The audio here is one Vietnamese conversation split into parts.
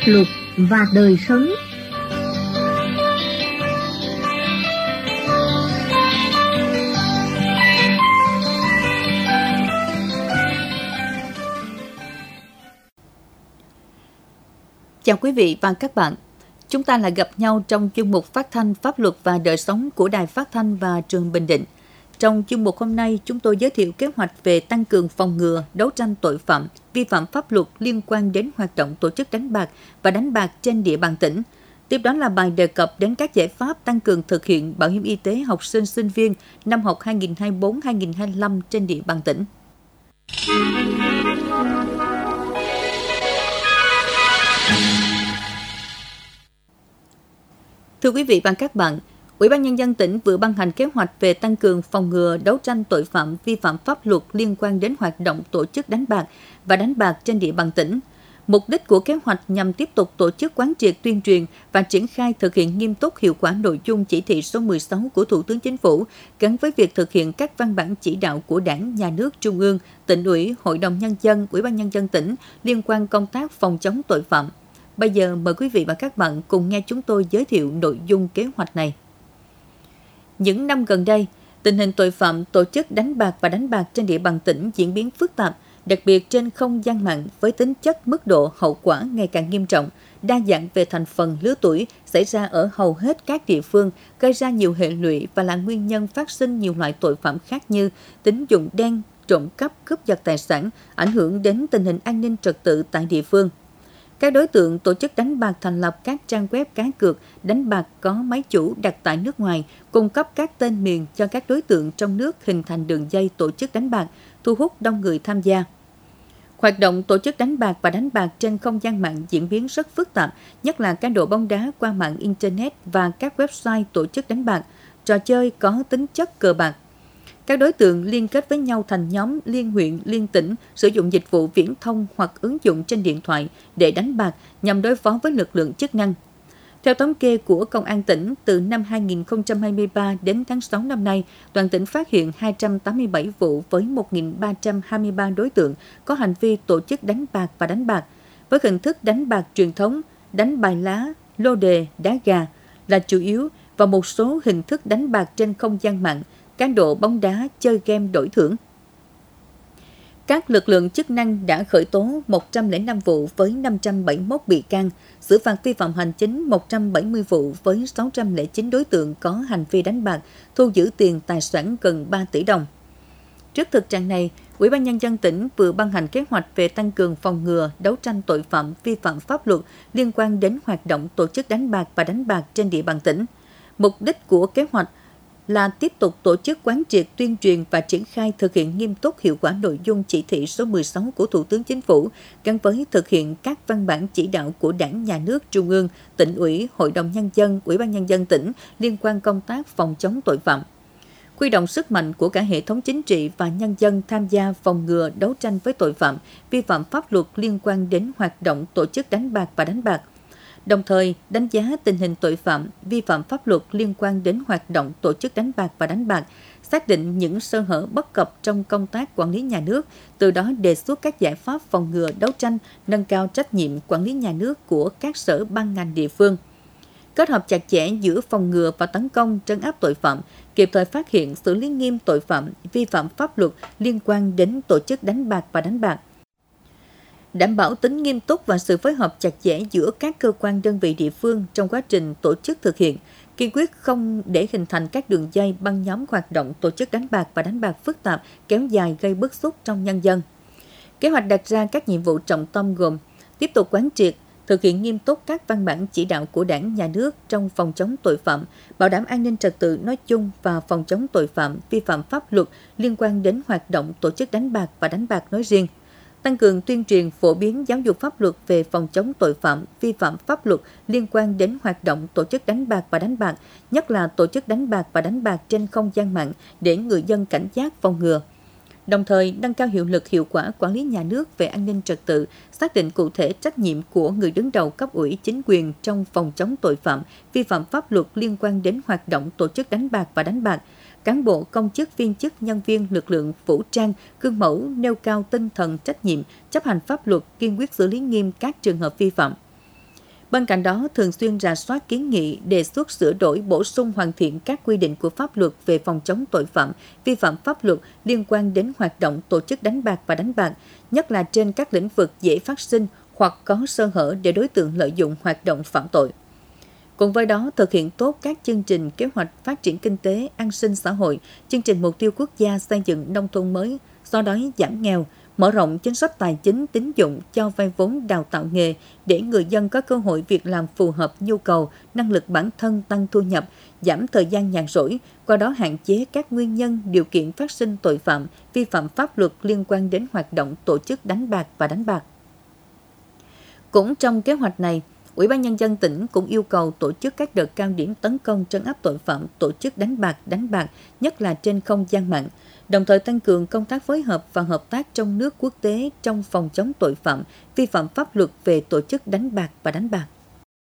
luật và đời sống. Chào quý vị và các bạn. Chúng ta lại gặp nhau trong chuyên mục phát thanh pháp luật và đời sống của Đài Phát thanh và Truyền Bình Định. Trong chuyên mục hôm nay, chúng tôi giới thiệu kế hoạch về tăng cường phòng ngừa, đấu tranh tội phạm, vi phạm pháp luật liên quan đến hoạt động tổ chức đánh bạc và đánh bạc trên địa bàn tỉnh. Tiếp đó là bài đề cập đến các giải pháp tăng cường thực hiện bảo hiểm y tế học sinh sinh viên năm học 2024-2025 trên địa bàn tỉnh. Thưa quý vị và các bạn, Ủy ban Nhân dân tỉnh vừa ban hành kế hoạch về tăng cường phòng ngừa đấu tranh tội phạm vi phạm pháp luật liên quan đến hoạt động tổ chức đánh bạc và đánh bạc trên địa bàn tỉnh. Mục đích của kế hoạch nhằm tiếp tục tổ chức quán triệt tuyên truyền và triển khai thực hiện nghiêm túc hiệu quả nội dung chỉ thị số 16 của Thủ tướng Chính phủ gắn với việc thực hiện các văn bản chỉ đạo của Đảng, Nhà nước, Trung ương, Tỉnh ủy, Hội đồng Nhân dân, Ủy ban Nhân dân tỉnh liên quan công tác phòng chống tội phạm. Bây giờ mời quý vị và các bạn cùng nghe chúng tôi giới thiệu nội dung kế hoạch này. Những năm gần đây, tình hình tội phạm tổ chức đánh bạc và đánh bạc trên địa bàn tỉnh diễn biến phức tạp, đặc biệt trên không gian mạng với tính chất, mức độ, hậu quả ngày càng nghiêm trọng, đa dạng về thành phần, lứa tuổi, xảy ra ở hầu hết các địa phương, gây ra nhiều hệ lụy và là nguyên nhân phát sinh nhiều loại tội phạm khác như tín dụng đen, trộm cắp, cướp giật tài sản, ảnh hưởng đến tình hình an ninh trật tự tại địa phương. Các đối tượng tổ chức đánh bạc thành lập các trang web cá cược, đánh bạc có máy chủ đặt tại nước ngoài, cung cấp các tên miền cho các đối tượng trong nước hình thành đường dây tổ chức đánh bạc, thu hút đông người tham gia. Hoạt động tổ chức đánh bạc và đánh bạc trên không gian mạng diễn biến rất phức tạp, nhất là cá độ bóng đá qua mạng Internet và các website tổ chức đánh bạc, trò chơi có tính chất cờ bạc. Các đối tượng liên kết với nhau thành nhóm liên huyện, liên tỉnh, sử dụng dịch vụ viễn thông hoặc ứng dụng trên điện thoại để đánh bạc nhằm đối phó với lực lượng chức năng. Theo thống kê của Công an tỉnh, từ năm 2023 đến tháng 6 năm nay, toàn tỉnh phát hiện 287 vụ với 1.323 đối tượng có hành vi tổ chức đánh bạc và đánh bạc, với hình thức đánh bạc truyền thống, đánh bài lá, lô đề, đá gà là chủ yếu và một số hình thức đánh bạc trên không gian mạng, cá độ bóng đá, chơi game đổi thưởng. Các lực lượng chức năng đã khởi tố 105 vụ với 571 bị can, xử phạt vi phạm hành chính 170 vụ với 609 đối tượng có hành vi đánh bạc, thu giữ tiền tài sản gần 3 tỷ đồng. Trước thực trạng này, Ủy ban Nhân dân tỉnh vừa ban hành kế hoạch về tăng cường phòng ngừa, đấu tranh tội phạm vi phạm pháp luật liên quan đến hoạt động tổ chức đánh bạc và đánh bạc trên địa bàn tỉnh. Mục đích của kế hoạch là tiếp tục tổ chức quán triệt tuyên truyền và triển khai thực hiện nghiêm túc hiệu quả nội dung chỉ thị số 16 của Thủ tướng Chính phủ gắn với thực hiện các văn bản chỉ đạo của Đảng, Nhà nước, Trung ương, Tỉnh ủy, Hội đồng Nhân dân, Ủy ban Nhân dân tỉnh liên quan công tác phòng chống tội phạm. Huy động sức mạnh của cả hệ thống chính trị và nhân dân tham gia phòng ngừa đấu tranh với tội phạm, vi phạm pháp luật liên quan đến hoạt động tổ chức đánh bạc và đánh bạc. Đồng thời, đánh giá tình hình tội phạm, vi phạm pháp luật liên quan đến hoạt động tổ chức đánh bạc và đánh bạc, xác định những sơ hở bất cập trong công tác quản lý nhà nước, từ đó đề xuất các giải pháp phòng ngừa đấu tranh, nâng cao trách nhiệm quản lý nhà nước của các sở ban ngành địa phương. Kết hợp chặt chẽ giữa phòng ngừa và tấn công trấn áp tội phạm, kịp thời phát hiện xử lý nghiêm tội phạm, vi phạm pháp luật liên quan đến tổ chức đánh bạc và đánh bạc. Đảm bảo tính nghiêm túc và sự phối hợp chặt chẽ giữa các cơ quan đơn vị địa phương trong quá trình tổ chức thực hiện, kiên quyết không để hình thành các đường dây băng nhóm hoạt động tổ chức đánh bạc và đánh bạc phức tạp, kéo dài gây bức xúc trong nhân dân. Kế hoạch đặt ra các nhiệm vụ trọng tâm gồm tiếp tục quán triệt, thực hiện nghiêm túc các văn bản chỉ đạo của Đảng, Nhà nước trong phòng chống tội phạm, bảo đảm an ninh trật tự nói chung và phòng chống tội phạm, vi phạm pháp luật liên quan đến hoạt động tổ chức đánh bạc và đánh bạc nói riêng. Tăng cường tuyên truyền phổ biến giáo dục pháp luật về phòng chống tội phạm, vi phạm pháp luật liên quan đến hoạt động tổ chức đánh bạc và đánh bạc, nhất là tổ chức đánh bạc và đánh bạc trên không gian mạng để người dân cảnh giác phòng ngừa. Đồng thời, nâng cao hiệu lực hiệu quả quản lý nhà nước về an ninh trật tự, xác định cụ thể trách nhiệm của người đứng đầu cấp ủy chính quyền trong phòng chống tội phạm, vi phạm pháp luật liên quan đến hoạt động tổ chức đánh bạc và đánh bạc. Cán bộ, công chức, viên chức, nhân viên lực lượng vũ trang, gương mẫu nêu cao tinh thần trách nhiệm, chấp hành pháp luật, kiên quyết xử lý nghiêm các trường hợp vi phạm. Bên cạnh đó, thường xuyên rà soát kiến nghị, đề xuất sửa đổi, bổ sung hoàn thiện các quy định của pháp luật về phòng chống tội phạm, vi phạm pháp luật liên quan đến hoạt động tổ chức đánh bạc và đánh bạc, nhất là trên các lĩnh vực dễ phát sinh hoặc có sơ hở để đối tượng lợi dụng hoạt động phạm tội. Cùng với đó, thực hiện tốt các chương trình kế hoạch phát triển kinh tế, an sinh xã hội, chương trình mục tiêu quốc gia xây dựng nông thôn mới, xóa đói giảm nghèo, mở rộng chính sách tài chính tín dụng cho vay vốn đào tạo nghề để người dân có cơ hội việc làm phù hợp nhu cầu, năng lực bản thân tăng thu nhập, giảm thời gian nhàn rỗi, qua đó hạn chế các nguyên nhân, điều kiện phát sinh tội phạm, vi phạm pháp luật liên quan đến hoạt động tổ chức đánh bạc và đánh bạc. Cũng trong kế hoạch này, Ủy ban Nhân dân tỉnh cũng yêu cầu tổ chức các đợt cao điểm tấn công trấn áp tội phạm tổ chức đánh bạc, nhất là trên không gian mạng, đồng thời tăng cường công tác phối hợp và hợp tác trong nước quốc tế trong phòng chống tội phạm, vi phạm pháp luật về tổ chức đánh bạc và đánh bạc.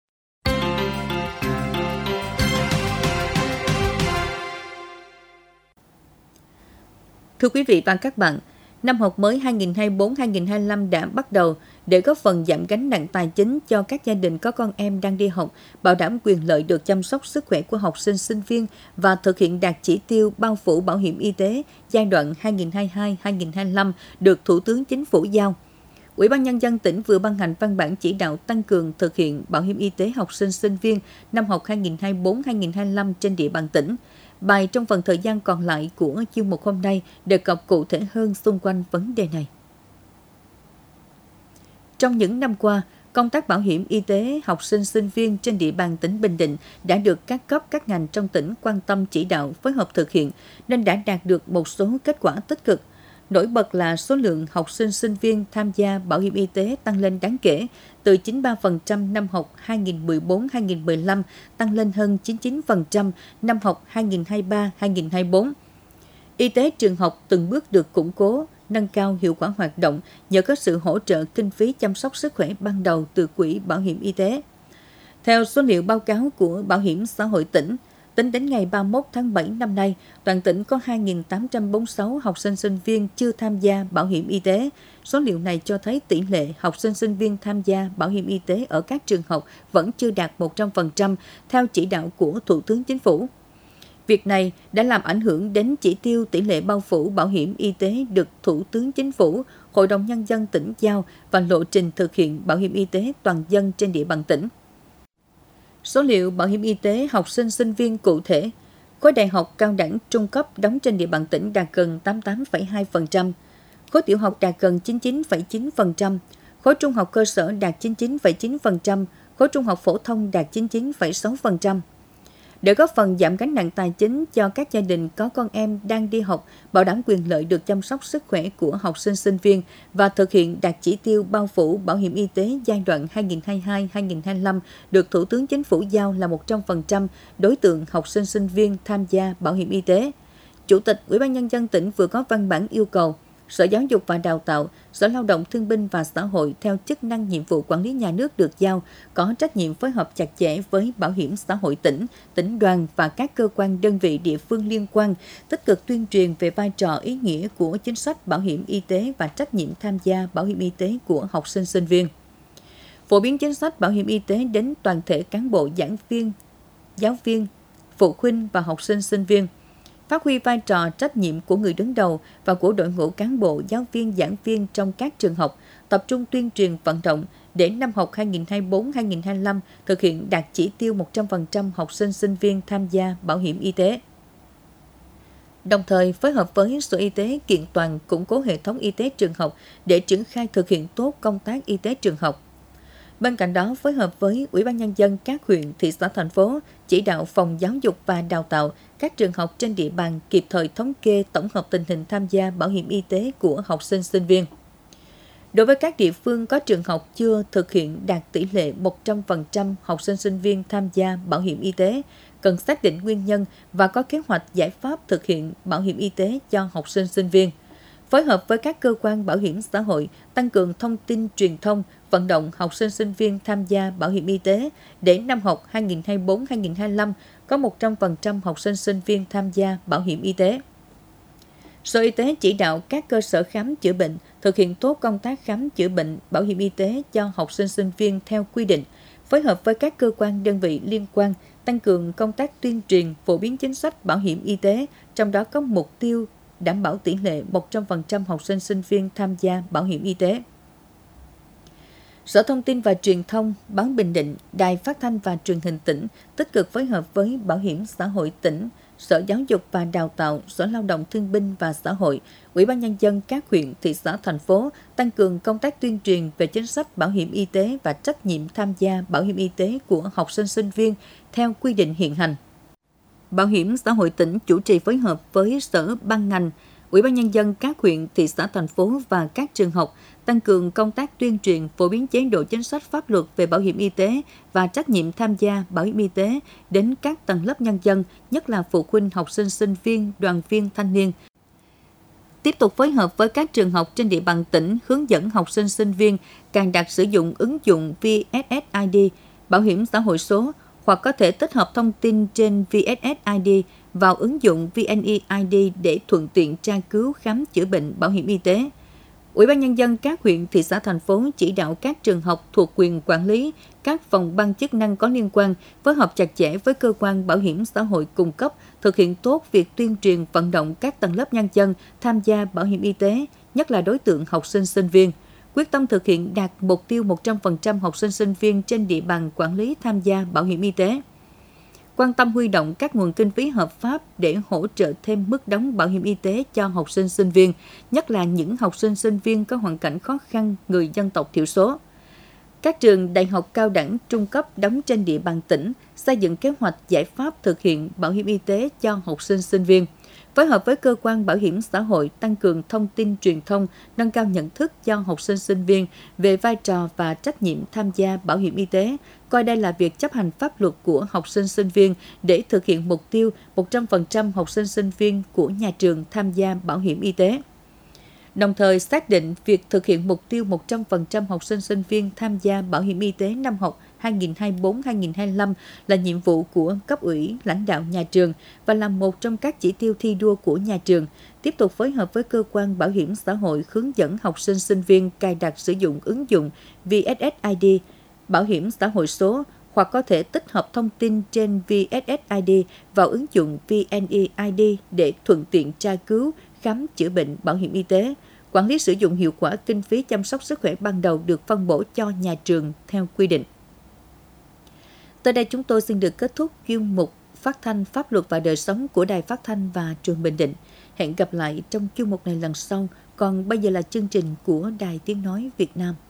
Thưa quý vị và các bạn, năm học mới 2024-2025 đã bắt đầu. Để góp phần giảm gánh nặng tài chính cho các gia đình có con em đang đi học, bảo đảm quyền lợi được chăm sóc sức khỏe của học sinh sinh viên và thực hiện đạt chỉ tiêu bao phủ bảo hiểm y tế giai đoạn 2022-2025 được Thủ tướng Chính phủ giao, Ủy ban Nhân dân tỉnh vừa ban hành văn bản chỉ đạo tăng cường thực hiện bảo hiểm y tế học sinh sinh viên năm học 2024-2025 trên địa bàn tỉnh. Bài trong phần thời gian còn lại của chuyên mục hôm nay đề cập cụ thể hơn xung quanh vấn đề này. Trong những năm qua, công tác bảo hiểm y tế học sinh sinh viên trên địa bàn tỉnh Bình Định đã được các cấp các ngành trong tỉnh quan tâm chỉ đạo phối hợp thực hiện nên đã đạt được một số kết quả tích cực. Nổi bật là số lượng học sinh sinh viên tham gia bảo hiểm y tế tăng lên đáng kể, từ 93% năm học 2014-2015 tăng lên hơn 99% năm học 2023-2024. Y tế trường học từng bước được củng cố, nâng cao hiệu quả hoạt động nhờ có sự hỗ trợ kinh phí chăm sóc sức khỏe ban đầu từ Quỹ Bảo hiểm Y tế. Theo số liệu báo cáo của Bảo hiểm xã hội tỉnh, tính đến ngày 31 tháng 7 năm nay, toàn tỉnh có 2.846 học sinh sinh viên chưa tham gia bảo hiểm y tế. Số liệu này cho thấy tỷ lệ học sinh sinh viên tham gia bảo hiểm y tế ở các trường học vẫn chưa đạt 100% theo chỉ đạo của Thủ tướng Chính phủ. Việc này đã làm ảnh hưởng đến chỉ tiêu tỷ lệ bao phủ bảo hiểm y tế được Thủ tướng Chính phủ, Hội đồng Nhân dân tỉnh giao và lộ trình thực hiện bảo hiểm y tế toàn dân trên địa bàn tỉnh. Số liệu bảo hiểm y tế học sinh sinh viên cụ thể, khối đại học cao đẳng trung cấp đóng trên địa bàn tỉnh đạt gần 88,2%, khối tiểu học đạt gần 99,9%, khối trung học cơ sở đạt 99,9%, khối trung học phổ thông đạt 99,6%. Để góp phần giảm gánh nặng tài chính cho các gia đình có con em đang đi học, bảo đảm quyền lợi được chăm sóc sức khỏe của học sinh sinh viên và thực hiện đạt chỉ tiêu bao phủ bảo hiểm y tế giai đoạn 2022-2025 được Thủ tướng Chính phủ giao là 100% đối tượng học sinh sinh viên tham gia bảo hiểm y tế. Chủ tịch Ủy ban Nhân dân tỉnh vừa có văn bản yêu cầu Sở Giáo dục và Đào tạo, Sở Lao động Thương binh và Xã hội theo chức năng nhiệm vụ quản lý nhà nước được giao, có trách nhiệm phối hợp chặt chẽ với Bảo hiểm xã hội tỉnh, tỉnh đoàn và các cơ quan đơn vị địa phương liên quan, tích cực tuyên truyền về vai trò ý nghĩa của chính sách bảo hiểm y tế và trách nhiệm tham gia bảo hiểm y tế của học sinh sinh viên. Phổ biến chính sách bảo hiểm y tế đến toàn thể cán bộ giảng viên, giáo viên, phụ huynh và học sinh sinh viên. Phát huy vai trò trách nhiệm của người đứng đầu và của đội ngũ cán bộ, giáo viên, giảng viên trong các trường học, tập trung tuyên truyền vận động để năm học 2024-2025 thực hiện đạt chỉ tiêu 100% học sinh sinh viên tham gia bảo hiểm y tế. Đồng thời phối hợp với Sở Y tế kiện toàn củng cố hệ thống y tế trường học để triển khai thực hiện tốt công tác y tế trường học. Bên cạnh đó, phối hợp với Ủy ban Nhân dân các huyện, thị xã, thành phố, chỉ đạo Phòng Giáo dục và Đào tạo, các trường học trên địa bàn kịp thời thống kê tổng hợp tình hình tham gia bảo hiểm y tế của học sinh sinh viên. Đối với các địa phương có trường học chưa thực hiện đạt tỷ lệ 100% học sinh sinh viên tham gia bảo hiểm y tế, cần xác định nguyên nhân và có kế hoạch giải pháp thực hiện bảo hiểm y tế cho học sinh sinh viên. Phối hợp với các cơ quan bảo hiểm xã hội, tăng cường thông tin truyền thông, vận động học sinh sinh viên tham gia bảo hiểm y tế để năm học 2024-2025 có 100% học sinh sinh viên tham gia bảo hiểm y tế. Sở Y tế chỉ đạo các cơ sở khám chữa bệnh thực hiện tốt công tác khám chữa bệnh bảo hiểm y tế cho học sinh sinh viên theo quy định, phối hợp với các cơ quan đơn vị liên quan, tăng cường công tác tuyên truyền, phổ biến chính sách bảo hiểm y tế, trong đó có mục tiêu đảm bảo tỷ lệ 100% học sinh sinh viên tham gia bảo hiểm y tế. Sở Thông tin và Truyền thông, Báo Bình Định, Đài Phát thanh và Truyền hình tỉnh tích cực phối hợp với Bảo hiểm xã hội tỉnh, Sở Giáo dục và Đào tạo, Sở Lao động Thương binh và Xã hội, Ủy ban Nhân dân các huyện, thị xã, thành phố tăng cường công tác tuyên truyền về chính sách bảo hiểm y tế và trách nhiệm tham gia bảo hiểm y tế của học sinh sinh viên theo quy định hiện hành. Bảo hiểm xã hội tỉnh chủ trì phối hợp với Sở ban ngành, Ủy ban Nhân dân các huyện, thị xã, thành phố và các trường học tăng cường công tác tuyên truyền, phổ biến chế độ chính sách pháp luật về bảo hiểm y tế và trách nhiệm tham gia bảo hiểm y tế đến các tầng lớp nhân dân, nhất là phụ huynh, học sinh, sinh viên, đoàn viên, thanh niên. Tiếp tục phối hợp với các trường học trên địa bàn tỉnh hướng dẫn học sinh, sinh viên cài đặt sử dụng ứng dụng VSSID, bảo hiểm xã hội số, hoặc có thể tích hợp thông tin trên VSSID vào ứng dụng VNeID để thuận tiện tra cứu, khám chữa bệnh bảo hiểm y tế. Ủy ban Nhân dân các huyện, thị xã, thành phố chỉ đạo các trường học thuộc quyền quản lý, các phòng ban chức năng có liên quan phối hợp chặt chẽ với cơ quan bảo hiểm xã hội cung cấp, thực hiện tốt việc tuyên truyền vận động các tầng lớp nhân dân tham gia bảo hiểm y tế, nhất là đối tượng học sinh, sinh viên. Quyết tâm thực hiện đạt mục tiêu 100% học sinh, sinh viên trên địa bàn quản lý tham gia bảo hiểm y tế. Quan tâm huy động các nguồn kinh phí hợp pháp để hỗ trợ thêm mức đóng bảo hiểm y tế cho học sinh, sinh viên, nhất là những học sinh, sinh viên có hoàn cảnh khó khăn, người dân tộc thiểu số. Các trường đại học, cao đẳng, trung cấp đóng trên địa bàn tỉnh xây dựng kế hoạch giải pháp thực hiện bảo hiểm y tế cho học sinh, sinh viên. Phối hợp với cơ quan bảo hiểm xã hội tăng cường thông tin truyền thông, nâng cao nhận thức cho học sinh, sinh viên về vai trò và trách nhiệm tham gia bảo hiểm y tế, coi đây là việc chấp hành pháp luật của học sinh, sinh viên để thực hiện mục tiêu 100% học sinh, sinh viên của nhà trường tham gia bảo hiểm y tế. Đồng thời xác định việc thực hiện mục tiêu 100% học sinh, sinh viên tham gia bảo hiểm y tế năm học 2024-2025 là nhiệm vụ của cấp ủy, lãnh đạo nhà trường và là một trong các chỉ tiêu thi đua của nhà trường. Tiếp tục phối hợp với cơ quan bảo hiểm xã hội hướng dẫn học sinh, sinh viên cài đặt sử dụng ứng dụng VSSID, bảo hiểm xã hội số, hoặc có thể tích hợp thông tin trên VSSID vào ứng dụng VNeID để thuận tiện tra cứu, khám chữa bệnh bảo hiểm y tế, quản lý sử dụng hiệu quả kinh phí chăm sóc sức khỏe ban đầu được phân bổ cho nhà trường theo quy định. Tới đây chúng tôi xin được kết thúc chuyên mục Phát thanh Pháp luật và đời sống của Đài Phát thanh và Truyền Bình Định. Hẹn gặp lại trong chuyên mục này lần sau. Còn bây giờ là chương trình của Đài Tiếng nói Việt Nam.